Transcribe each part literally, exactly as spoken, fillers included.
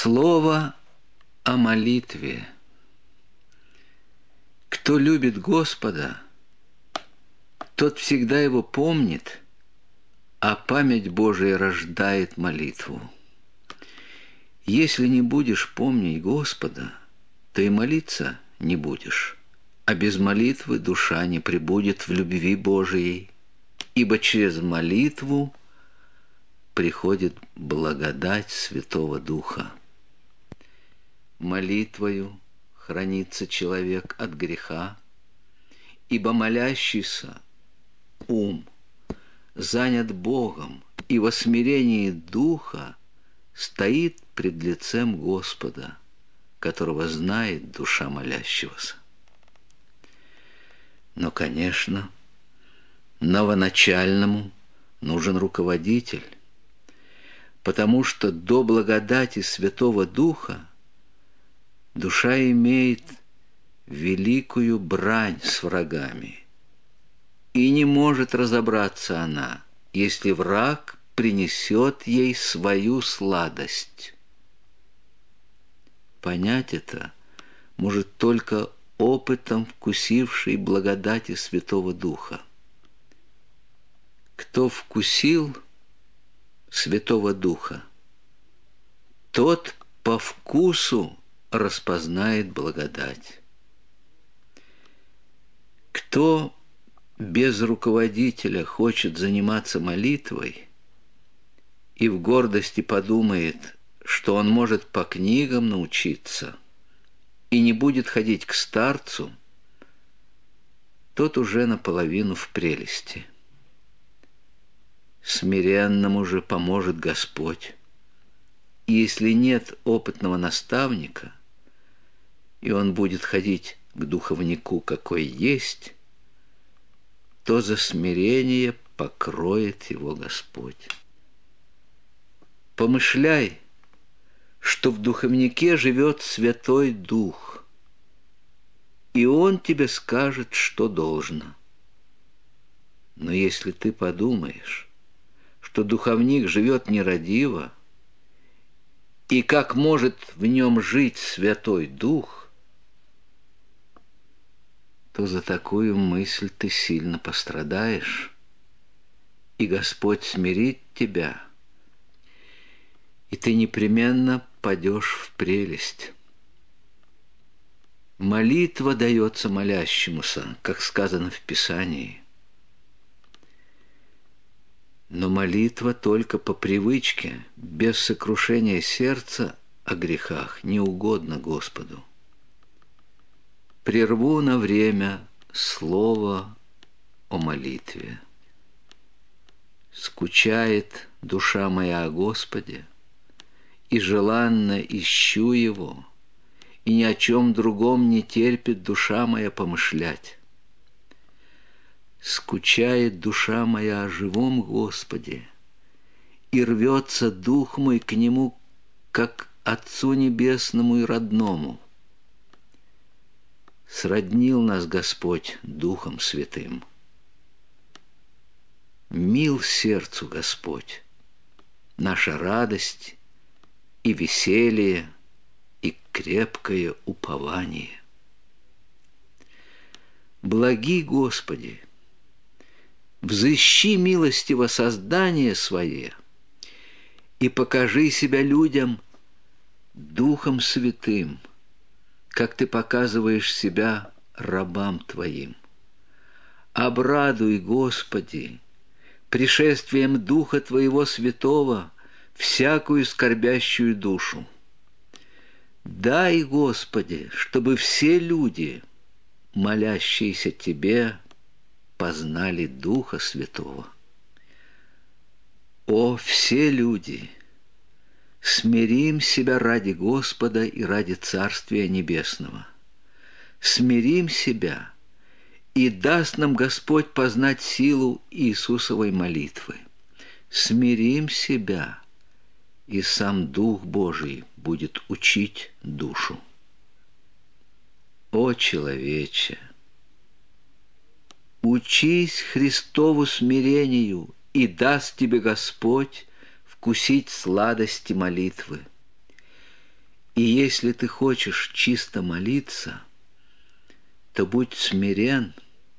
Слово о молитве. Кто любит Господа, тот всегда Его помнит, а память Божия рождает молитву. Если не будешь помнить Господа, то и молиться не будешь, а без молитвы душа не пребудет в любви Божией, ибо через молитву приходит благодать Святого Духа. Молитвою хранится человек от греха, ибо молящийся ум занят Богом, и во смирении духа стоит пред лицем Господа, которого знает душа молящегося. Но, конечно, новоначальному нужен руководитель, потому что до благодати Святого Духа душа имеет великую брань с врагами, и не может разобраться она, если враг принесет ей свою сладость. Понять это может только опытом вкусивший благодати Святого Духа. Кто вкусил Святого Духа, тот по вкусу распознает благодать. Кто без руководителя хочет заниматься молитвой и в гордости подумает, что он может по книгам научиться и не будет ходить к старцу, тот уже наполовину в прелести. Смиренному же поможет Господь. И если нет опытного наставника, и он будет ходить к духовнику, какой есть, то за смирение покроет его Господь. Помышляй, что в духовнике живет Святой Дух, и Он тебе скажет, что должно. Но если ты подумаешь, что духовник живет нерадиво, и как может в нем жить Святой Дух, то за такую мысль ты сильно пострадаешь, и Господь смирит тебя, и ты непременно падешь в прелесть. Молитва дается молящемуся, как сказано в Писании. Но молитва только по привычке, без сокрушения сердца о грехах, не угодно Господу. Прерву на время слово о молитве. Скучает душа моя о Господе, и желанно ищу Его, и ни о чем другом не терпит душа моя помышлять. Скучает душа моя о живом Господе, и рвется дух мой к Нему, как Отцу Небесному и родному. Сроднил нас Господь Духом Святым. Мил сердцу Господь, наша радость и веселье, и крепкое упование. Благи, Господи, взыщи милостиво создание свое и покажи себя людям Духом Святым, как Ты показываешь себя рабам Твоим. Обрадуй, Господи, пришествием Духа Твоего Святого всякую скорбящую душу. Дай, Господи, чтобы все люди, молящиеся Тебе, познали Духа Святого. О, все люди, смирим себя ради Господа и ради Царствия Небесного. Смирим себя, и даст нам Господь познать силу Иисусовой молитвы. Смирим себя, и сам Дух Божий будет учить душу. О, человече! Учись Христову смирению, и даст тебе Господь вкусить сладости молитвы. И если ты хочешь чисто молиться, то будь смирен,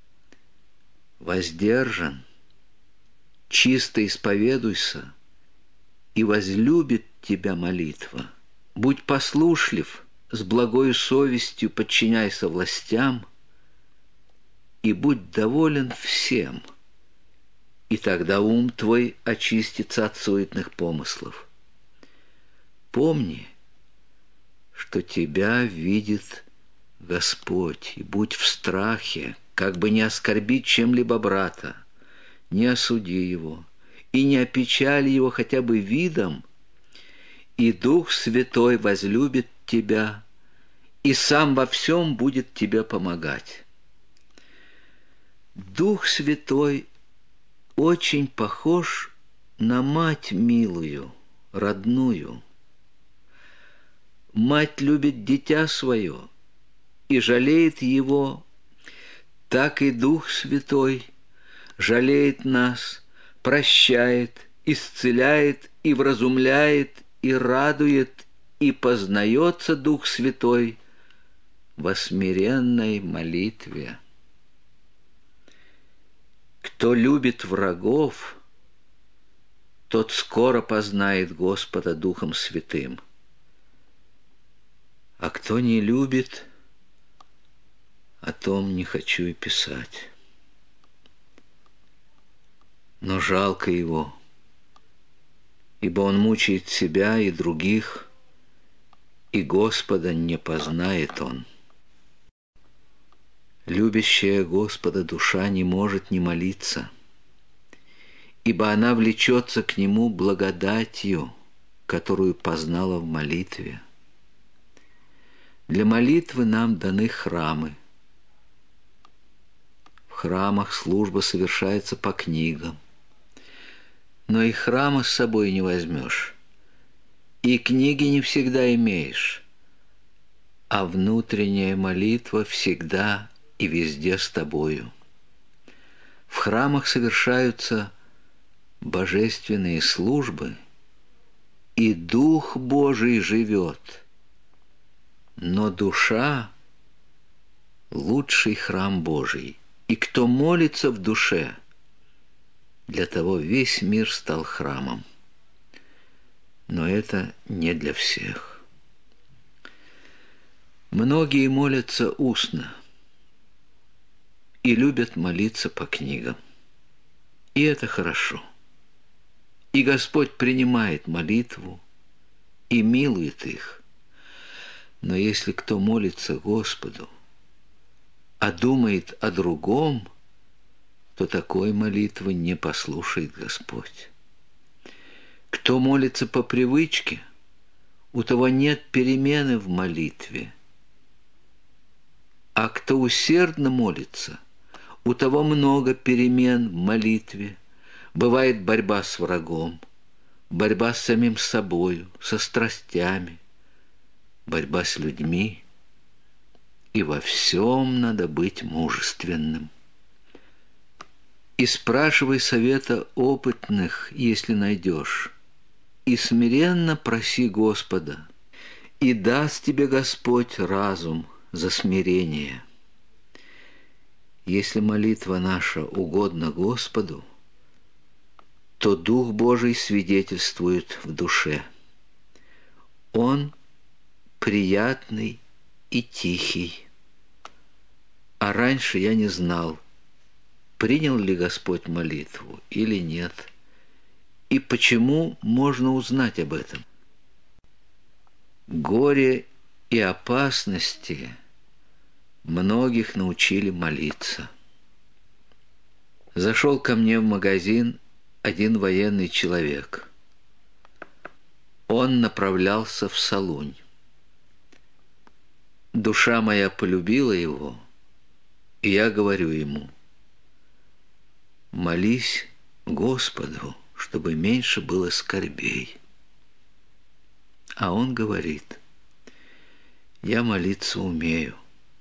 воздержан, чисто исповедуйся, и возлюбит тебя молитва. Будь послушлив, с благою совестью подчиняйся властям, и будь доволен всем, и тогда ум твой очистится от суетных помыслов. Помни, что тебя видит Господь, и будь в страхе, как бы не оскорбить чем-либо брата, не осуди его, и не опечали его хотя бы видом, и Дух Святой возлюбит тебя, и сам во всем будет тебе помогать. Дух Святой очень похож на мать милую, родную. Мать любит дитя свое и жалеет его, так и Дух Святой жалеет нас, прощает, исцеляет и вразумляет, и радует, и познается Дух Святой во смиренной молитве. Кто любит врагов, тот скоро познает Господа Духом Святым. А кто не любит, о том не хочу и писать. Но жалко его, ибо он мучает себя и других, и Господа не познает он. Любящая Господа душа не может не молиться, ибо она влечется к Нему благодатью, которую познала в молитве. Для молитвы нам даны храмы. В храмах служба совершается по книгам, но и храма с собой не возьмешь, и книги не всегда имеешь, а внутренняя молитва всегда и везде с тобою. В храмах совершаются божественные службы, и Дух Божий живет, но душа — лучший храм Божий, и кто молится в душе, для того весь мир стал храмом. Но это не для всех. Многие молятся устно и любят молиться по книгам. И это хорошо. И Господь принимает молитву и милует их. Но если кто молится Господу, а думает о другом, то такой молитвы не послушает Господь. Кто молится по привычке, у того нет перемены в молитве. А кто усердно молится, у того много перемен в молитве. Бывает борьба с врагом, борьба с самим собою, со страстями, борьба с людьми. И во всем надо быть мужественным. И спрашивай совета опытных, если найдешь, и смиренно проси Господа, и даст тебе Господь разум за смирение. Если молитва наша угодна Господу, то Дух Божий свидетельствует в душе. Он приятный и тихий. А раньше я не знал, принял ли Господь молитву или нет, и почему можно узнать об этом. Горе и опасности многих научили молиться. Зашел ко мне в магазин один военный человек. Он направлялся в Солунь. Душа моя полюбила его, и я говорю ему: молись Господу, чтобы меньше было скорбей. А он говорит: я молиться умею.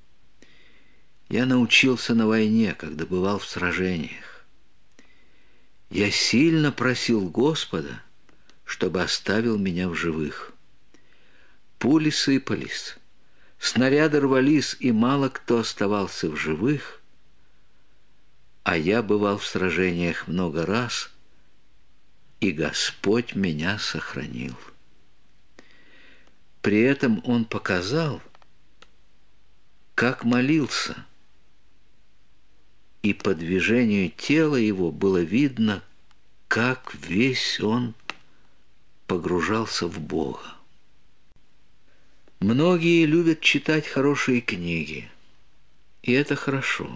Я научился на войне, когда бывал в сражениях. Я сильно просил Господа, чтобы оставил меня в живых. Пули сыпались, снаряды рвались, и мало кто оставался в живых, а я бывал в сражениях много раз, и Господь меня сохранил. При этом Он показал, как молился, и по движению тела Его было видно, как весь Он погружался в Бога. Многие любят читать хорошие книги, и это хорошо.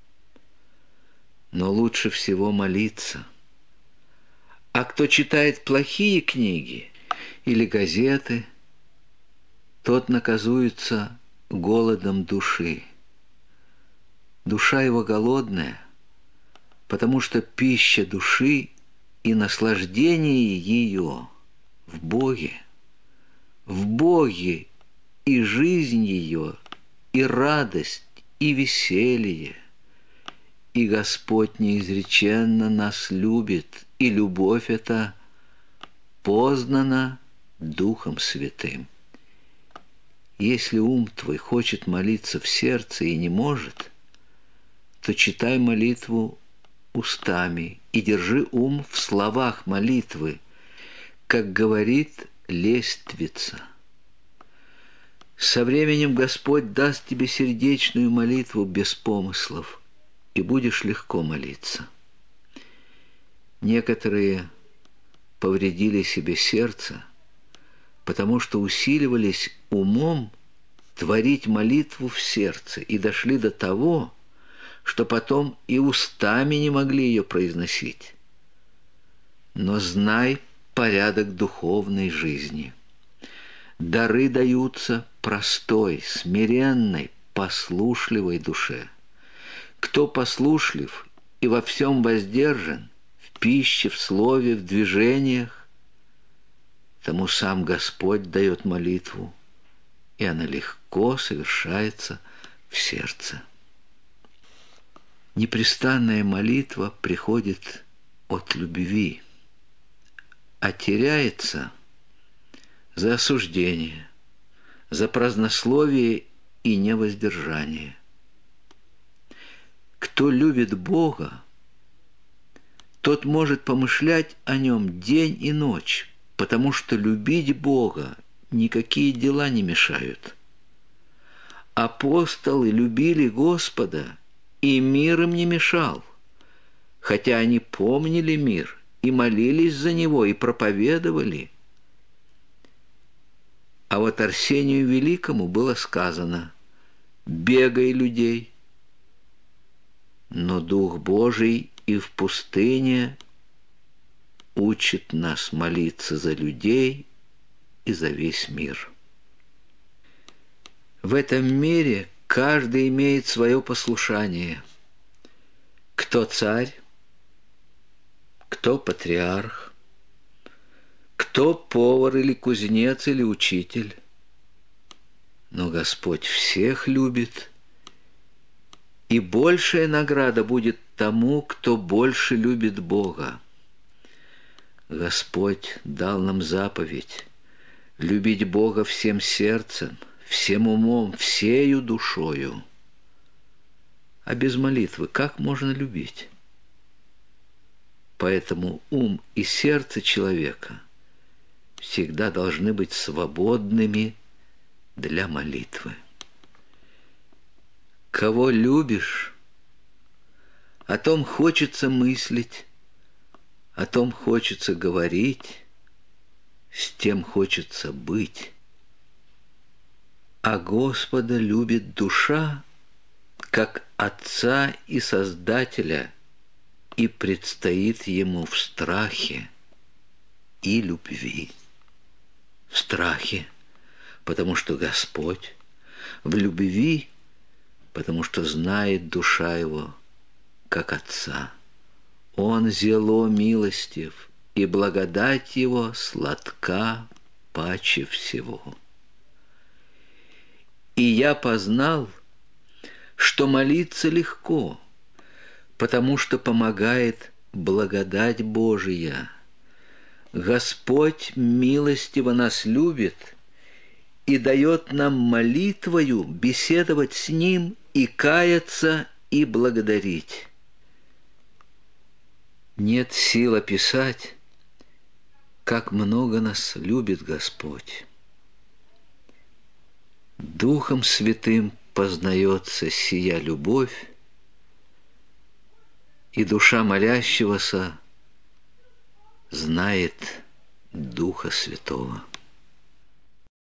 Но лучше всего молиться. А кто читает плохие книги или газеты, тот наказуется голодом души. Душа его голодная, потому что пища души и наслаждение ее в Боге. В Боге и жизнь ее, и радость, и веселье. И Господь неизреченно нас любит, и любовь эта познана Духом Святым. Если ум твой хочет молиться в сердце и не может, то читай молитву устами и держи ум в словах молитвы, как говорит лествица. Со временем Господь даст тебе сердечную молитву без помыслов, и будешь легко молиться. Некоторые повредили себе сердце, потому что усиливались умом творить молитву в сердце и дошли до того, что потом и устами не могли ее произносить. Но знай порядок духовной жизни. Дары даются простой, смиренной, послушливой душе. Кто послушлив и во всем воздержан, в пище, в слове, в движениях, тому сам Господь дает молитву, и она легко совершается в сердце. Непрестанная молитва приходит от любви, а теряется за осуждение, за празднословие и невоздержание. Кто любит Бога, тот может помышлять о Нем день и ночь, потому что любить Бога никакие дела не мешают. Апостолы любили Господа, и мир им не мешал, хотя они помнили мир и молились за него, и проповедовали. А вот Арсению Великому было сказано: «Бегай людей». Но Дух Божий и в пустыне учит нас молиться за людей и за весь мир. В этом мире каждый имеет свое послушание. Кто царь, кто патриарх, кто повар или кузнец или учитель. Но Господь всех любит, и большая награда будет тому, кто больше любит Бога. Господь дал нам заповедь любить Бога всем сердцем, всем умом, всею душою. А без молитвы как можно любить? Поэтому ум и сердце человека всегда должны быть свободными для молитвы. Кого любишь, о том хочется мыслить, о том хочется говорить, с тем хочется быть. А Господа любит душа, как Отца и Создателя, и предстоит Ему в страхе и любви. В страхе, потому что Господь, в любви, потому что знает душа Его, как Отца. Он зело милостив, и благодать Его сладка паче всего. И я познал, что молиться легко, потому что помогает благодать Божия. Господь милостиво нас любит и дает нам молитвою беседовать с Ним и каяться и благодарить. Нет сил описать, как много нас любит Господь. Духом Святым познается сия любовь, и душа молящегося знает Духа Святого.